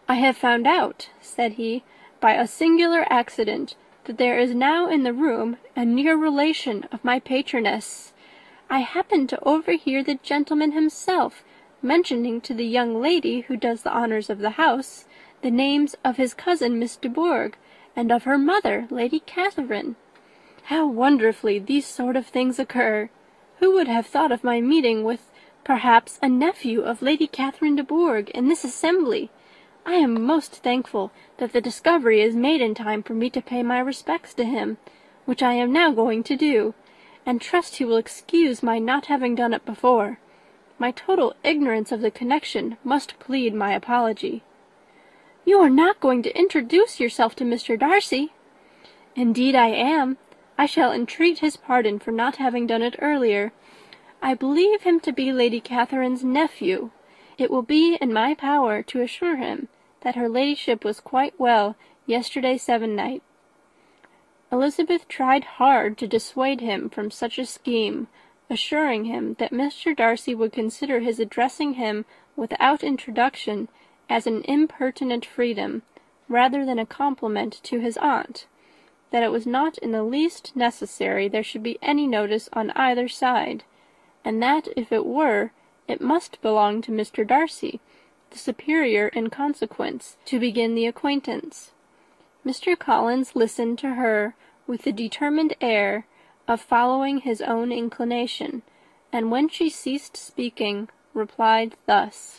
"I have found out," said he, "by a singular accident, that there is now in the room a near relation of my patroness. I happened to overhear the gentleman himself mentioning to the young lady who does the honours of the house the names of his cousin Miss de Bourgh, and of her mother, Lady Catherine. How wonderfully these sort of things occur! Who would have thought of my meeting with, perhaps, a nephew of Lady Catherine de Bourgh in this assembly? I am most thankful that the discovery is made in time for me to pay my respects to him, which I am now going to do, and trust he will excuse my not having done it before. My total ignorance of the connection must plead my apology." "You are not going to introduce yourself to Mr. Darcy?" "Indeed I am. I shall entreat his pardon for not having done it earlier. I believe him to be Lady Catherine's nephew. It will be in my power to assure him that her ladyship was quite well yesterday sevennight." Elizabeth tried hard to dissuade him from such a scheme, assuring him that Mr. Darcy would consider his addressing him without introduction as an impertinent freedom, rather than a compliment to his aunt, that it was not in the least necessary there should be any notice on either side, and that if it were, it must belong to Mr. Darcy, the superior in consequence, to begin the acquaintance. Mr. Collins listened to her with the determined air of following his own inclination, and when she ceased speaking, replied thus: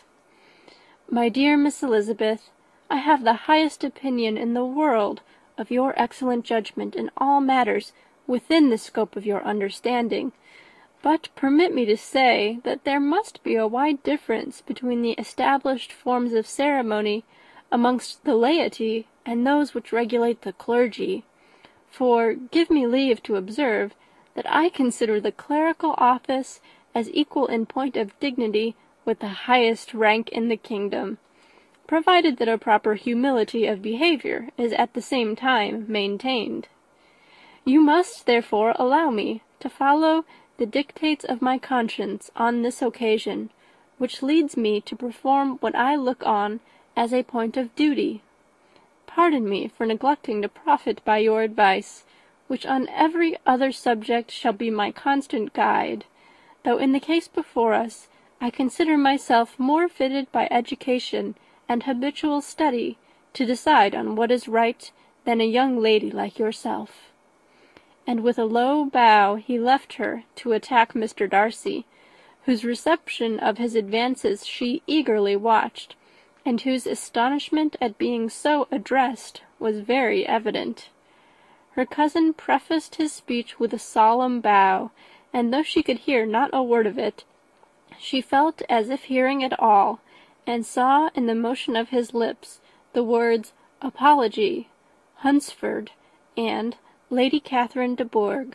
"My dear Miss Elizabeth, I have the highest opinion in the world of your excellent judgment in all matters within the scope of your understanding, but permit me to say that there must be a wide difference between the established forms of ceremony amongst the laity and those which regulate the clergy. For give me leave to observe that I consider the clerical office as equal in point of dignity with the highest rank in the kingdom, provided that a proper humility of behaviour is at the same time maintained. You must therefore allow me to follow the dictates of my conscience on this occasion, which leads me to perform what I look on as a point of duty. Pardon me for neglecting to profit by your advice, which on every other subject shall be my constant guide, though in the case before us I consider myself more fitted by education and habitual study to decide on what is right than a young lady like yourself." And with a low bow he left her to attack Mr. Darcy, whose reception of his advances she eagerly watched, and whose astonishment at being so addressed was very evident. Her cousin prefaced his speech with a solemn bow, and though she could hear not a word of it, she felt as if hearing it all, and saw in the motion of his lips the words apology, Hunsford, and Lady Catherine de Bourgh.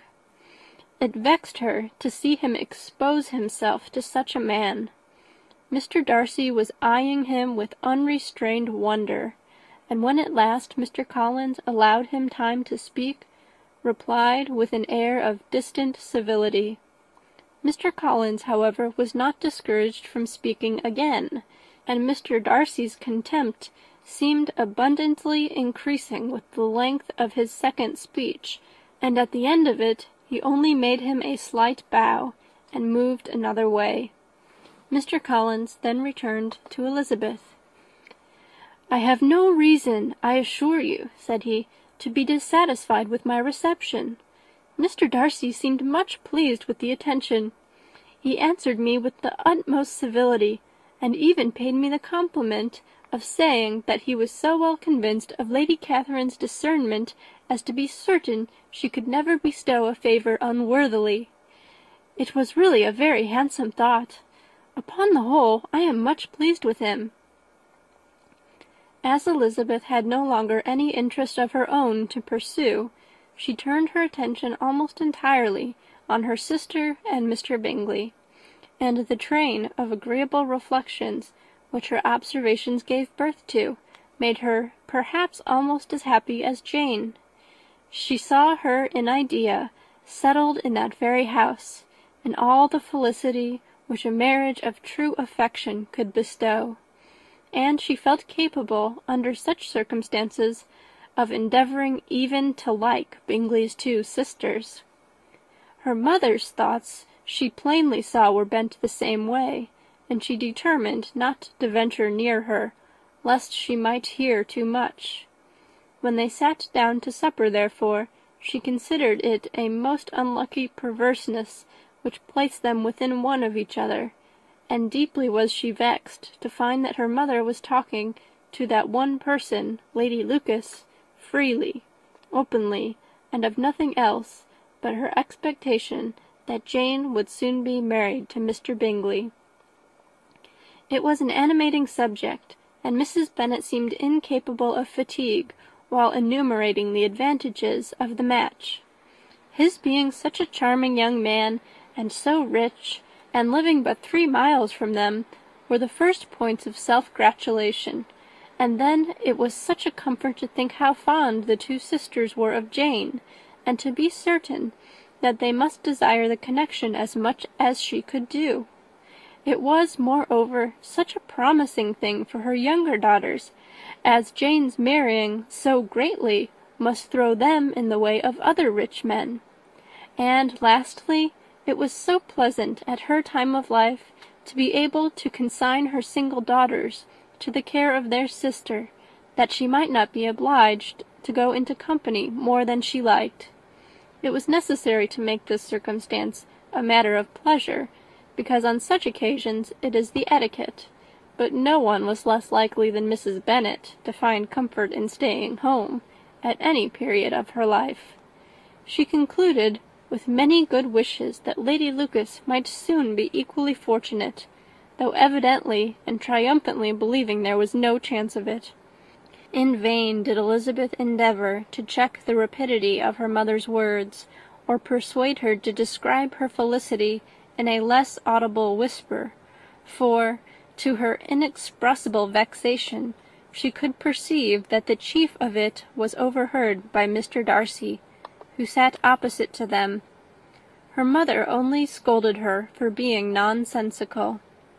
It vexed her to see him expose himself to such a man. Mr. Darcy was eyeing him with unrestrained wonder, and when at last Mr. Collins allowed him time to speak, replied with an air of distant civility. Mr. Collins, however, was not discouraged from speaking again, and Mr. Darcy's contempt seemed abundantly increasing with the length of his second speech, and at the end of it he only made him a slight bow, and moved another way. Mr. Collins then returned to Elizabeth. "I have no reason, I assure you," said he, "to be dissatisfied with my reception. Mr. Darcy seemed much pleased with the attention. He answered me with the utmost civility, and even paid me the compliment of saying that he was so well convinced of Lady Catherine's discernment as to be certain she could never bestow a favour unworthily. It was really a very handsome thought. Upon the whole, I am much pleased with him." As Elizabeth had no longer any interest of her own to pursue, she turned her attention almost entirely on her sister and Mr. Bingley, and the train of agreeable reflections which her observations gave birth to made her perhaps almost as happy as Jane. She saw her in idea settled in that very house, and all the felicity which a marriage of true affection could bestow. and she felt capable, under such circumstances, of endeavouring even to like Bingley's two sisters. Her mother's thoughts she plainly saw were bent the same way, and she determined not to venture near her, lest she might hear too much. When they sat down to supper, therefore, she considered it a most unlucky perverseness which placed them within one of each other, and deeply was she vexed to find that her mother was talking to that one person, Lady Lucas, freely, openly, and of nothing else but her expectation that Jane would soon be married to Mr. Bingley. It was an animating subject, and Mrs. Bennet seemed incapable of fatigue while enumerating the advantages of the match. His being such a charming young man, and so rich, and living but 3 miles from them, were the first points of self-gratulation, and then it was such a comfort to think how fond the two sisters were of Jane, and to be certain that they must desire the connection as much as she could do. It was, moreover, such a promising thing for her younger daughters, as Jane's marrying so greatly must throw them in the way of other rich men. And, lastly, it was so pleasant at her time of life to be able to consign her single daughters to the care of their sister, that she might not be obliged to go into company more than she liked. It was necessary to make this circumstance a matter of pleasure, because on such occasions it is the etiquette, but no one was less likely than Mrs. Bennet to find comfort in staying home at any period of her life. She concluded with many good wishes that Lady Lucas might soon be equally fortunate, though evidently and triumphantly believing there was no chance of it. In vain did Elizabeth endeavour to check the rapidity of her mother's words, or persuade her to describe her felicity in a less audible whisper, for, to her inexpressible vexation, she could perceive that the chief of it was overheard by Mr. Darcy, who sat opposite to them. Her mother only scolded her for being nonsensical.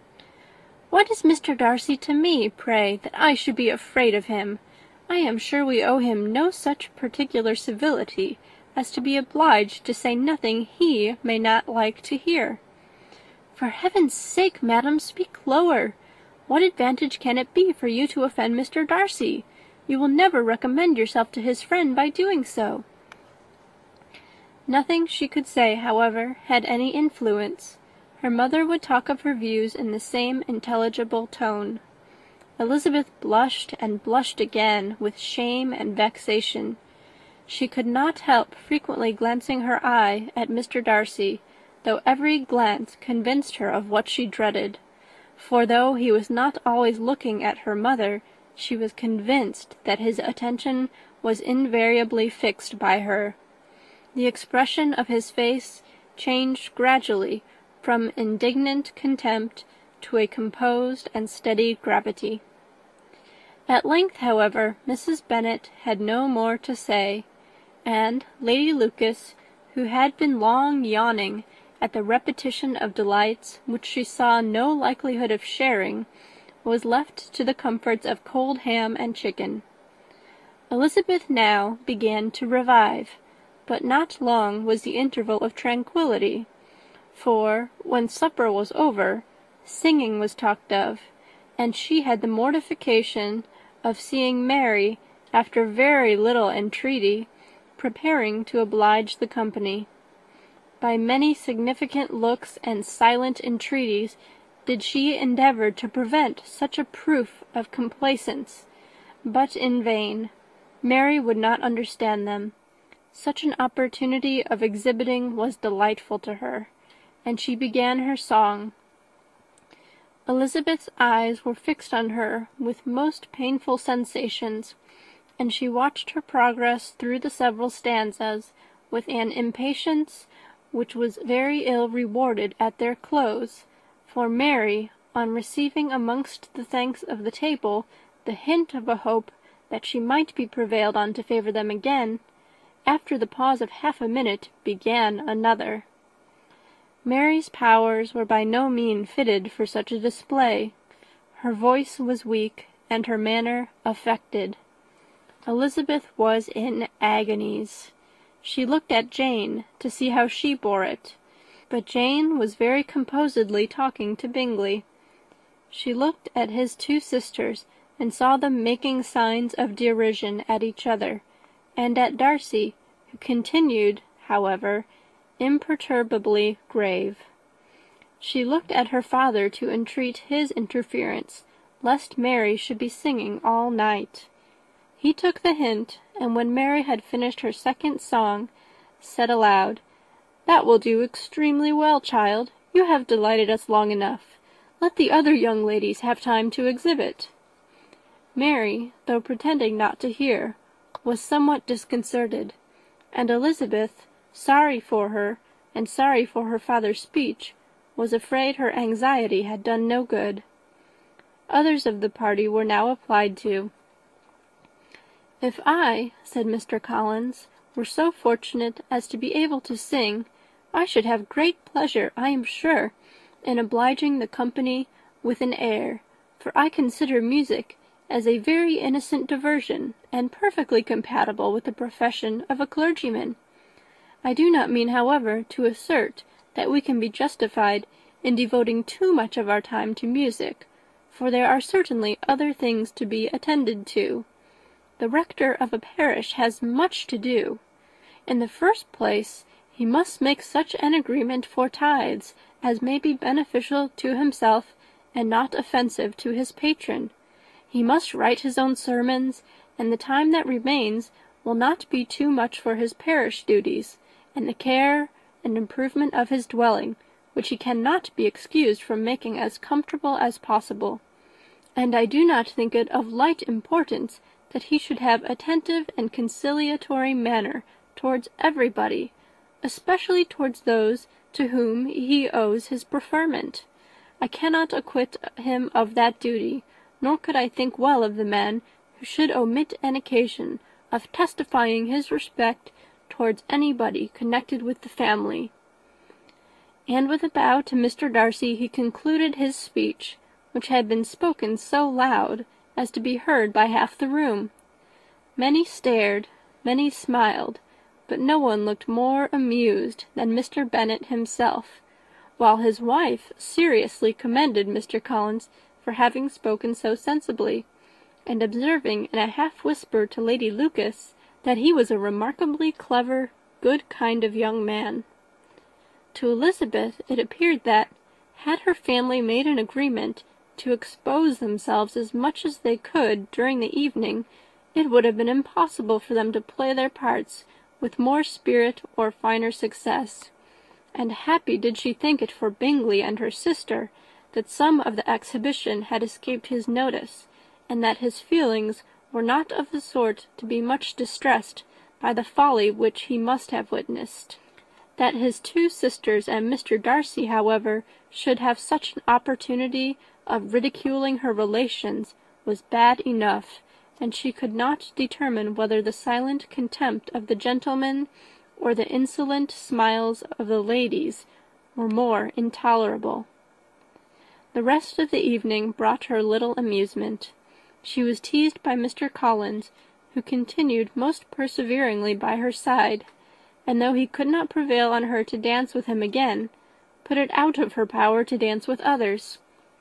"What is Mr. Darcy to me, pray, that I should be afraid of him? I am sure we owe him no such particular civility as to be obliged to say nothing he may not like to hear." "For heaven's sake, madam, speak lower. What advantage can it be for you to offend Mr. Darcy? You will never recommend yourself to his friend by doing so." Nothing she could say, however, had any influence. Her mother would talk of her views in the same intelligible tone. Elizabeth blushed and blushed again with shame and vexation. She could not help frequently glancing her eye at Mr. Darcy, though every glance convinced her of what she dreaded. For though he was not always looking at her mother, she was convinced that his attention was invariably fixed by her. The expression of his face changed gradually from indignant contempt to a composed and steady gravity. At length, however, Mrs. Bennet had no more to say, and Lady Lucas, who had been long yawning at the repetition of delights which she saw no likelihood of sharing, was left to the comforts of cold ham and chicken. Elizabeth now began to revive, but not long was the interval of tranquillity, for, when supper was over, singing was talked of, and she had the mortification of seeing Mary, after very little entreaty, preparing to oblige the company. By many significant looks and silent entreaties did she endeavour to prevent such a proof of complaisance, but in vain. Mary would not understand them. Such an opportunity of exhibiting was delightful to her, and she began her song. Elizabeth's eyes were fixed on her with most painful sensations, and she watched her progress through the several stanzas with an impatience which was very ill rewarded at their close, for Mary, on receiving amongst the thanks of the table the hint of a hope that she might be prevailed on to favour them again, after the pause of half a minute, began another. Mary's powers were by no means fitted for such a display. Her voice was weak, and her manner affected. Elizabeth was in agonies. She looked at Jane to see how she bore it, but Jane was very composedly talking to Bingley. She looked at his two sisters, and saw them making signs of derision at each other, and at Darcy, who continued, however, imperturbably grave. She looked at her father to entreat his interference, lest Mary should be singing all night. He took the hint, and when Mary had finished her second song, said aloud, "That will do extremely well, child. You have delighted us long enough. Let the other young ladies have time to exhibit." Mary, though pretending not to hear, was somewhat disconcerted, and Elizabeth, sorry for her, and sorry for her father's speech, was afraid her anxiety had done no good. Others of the party were now applied to. "If I," said Mr. Collins, "were so fortunate as to be able to sing, I should have great pleasure, I am sure, in obliging the company with an air, for I consider music as a very innocent diversion, and perfectly compatible with the profession of a clergyman. I do not mean, however, to assert that we can be justified in devoting too much of our time to music, for there are certainly other things to be attended to. The rector of a parish has much to do. In the first place, he must make such an agreement for tithes as may be beneficial to himself and not offensive to his patron. He must write his own sermons, and the time that remains will not be too much for his parish duties, and the care and improvement of his dwelling, which he cannot be excused from making as comfortable as possible. And I do not think it of light importance that he should have attentive and conciliatory manner towards everybody, especially towards those to whom he owes his preferment. I cannot acquit him of that duty, nor could I think well of the man who should omit an occasion of testifying his respect towards anybody connected with the family." And with a bow to Mr. Darcy he concluded his speech, which had been spoken so loud as to be heard by half the room. Many stared, many smiled, but no one looked more amused than Mr. Bennet himself, while his wife seriously commended Mr. Collins for having spoken so sensibly, and observing in a half-whisper to Lady Lucas that he was a remarkably clever, good kind of young man. To Elizabeth it appeared that, had her family made an agreement to expose themselves as much as they could during the evening, it would have been impossible for them to play their parts with more spirit or finer success, and happy did she think it for Bingley and her sister that some of the exhibition had escaped his notice, and that his feelings were not of the sort to be much distressed by the folly which he must have witnessed. That his two sisters and Mr. Darcy, however, should have such an opportunity of ridiculing her relations was bad enough, and she could not determine whether the silent contempt of the gentlemen or the insolent smiles of the ladies were more intolerable. The rest of the evening brought her little amusement. She was teased by Mr. Collins, who continued most perseveringly by her side, and though he could not prevail on her to dance with him again, put it out of her power to dance with others.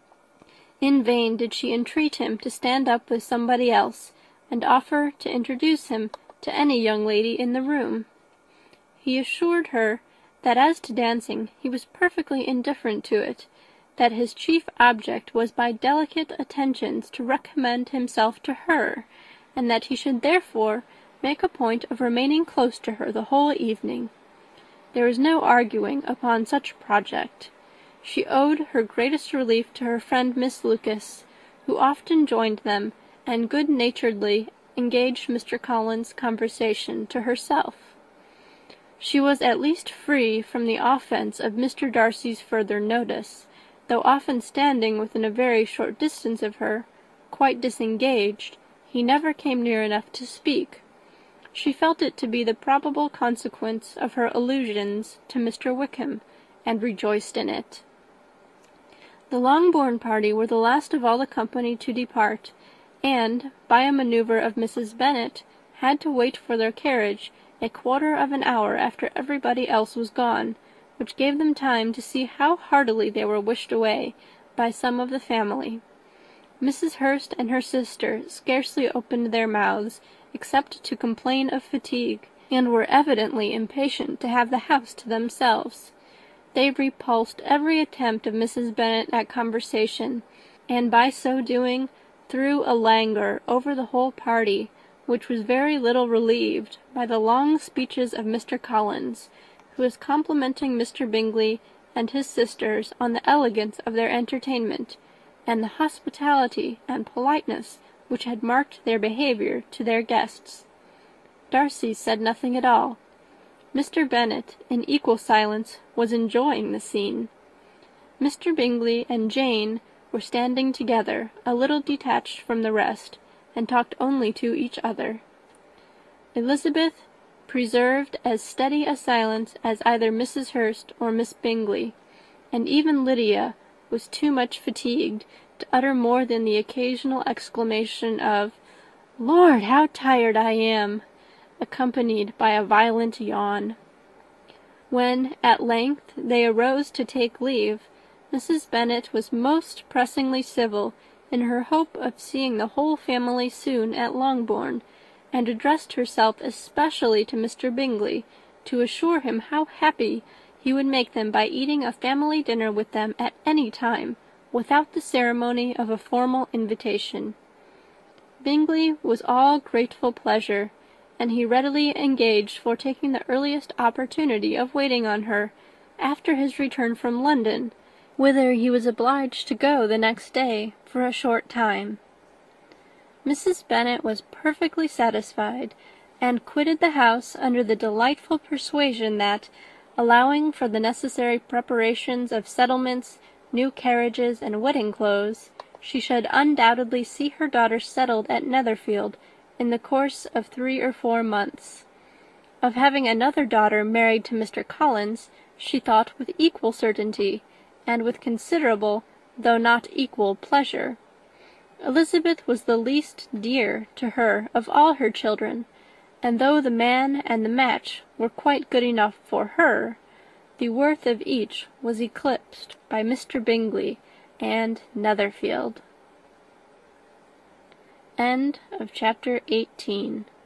In vain did she entreat him to stand up with somebody else, and offer to introduce him to any young lady in the room. He assured her that as to dancing he was perfectly indifferent to it, that his chief object was by delicate attentions to recommend himself to her, and that he should therefore make a point of remaining close to her the whole evening. There was no arguing upon such project. She owed her greatest relief to her friend Miss Lucas, who often joined them, and good-naturedly engaged Mr. Collins' conversation to herself. She was at least free from the offence of Mr. Darcy's further notice, though often standing within a very short distance of her, quite disengaged, he never came near enough to speak. She felt it to be the probable consequence of her allusions to Mr. Wickham, and rejoiced in it. The Longbourn party were the last of all the company to depart, and, by a manoeuvre of Mrs. Bennet, had to wait for their carriage a quarter of an hour after everybody else was gone, which gave them time to see how heartily they were wished away by some of the family. Mrs. Hurst and her sister scarcely opened their mouths, except to complain of fatigue, and were evidently impatient to have the house to themselves. They repulsed every attempt of Mrs. Bennet at conversation, and by so doing threw a languor over the whole party, which was very little relieved by the long speeches of Mr. Collins, who was complimenting Mr. Bingley and his sisters on the elegance of their entertainment, and the hospitality and politeness which had marked their behaviour to their guests. Darcy said nothing at all. Mr. Bennet, in equal silence, was enjoying the scene. Mr. Bingley and Jane were standing together, a little detached from the rest, and talked only to each other. Elizabeth preserved as steady a silence as either Mrs. Hurst or Miss Bingley, and even Lydia was too much fatigued to utter more than the occasional exclamation of "Lord, how tired I am!" accompanied by a violent yawn. When, at length, they arose to take leave, Mrs. Bennet was most pressingly civil in her hope of seeing the whole family soon at Longbourn, and addressed herself especially to Mr. Bingley, to assure him how happy he would make them by eating a family dinner with them at any time, without the ceremony of a formal invitation. Bingley was all grateful pleasure, and he readily engaged for taking the earliest opportunity of waiting on her, after his return from London, whither he was obliged to go the next day for a short time. Mrs. Bennet was perfectly satisfied, and quitted the house under the delightful persuasion that, allowing for the necessary preparations of settlements, new carriages, and wedding clothes, she should undoubtedly see her daughter settled at Netherfield in the course of 3 or 4 months. Of having another daughter married to Mr. Collins, she thought with equal certainty, and with considerable, though not equal, pleasure. Elizabeth was the least dear to her of all her children, and though the man and the match were quite good enough for her, the worth of each was eclipsed by Mr. Bingley and Netherfield. End of chapter 18.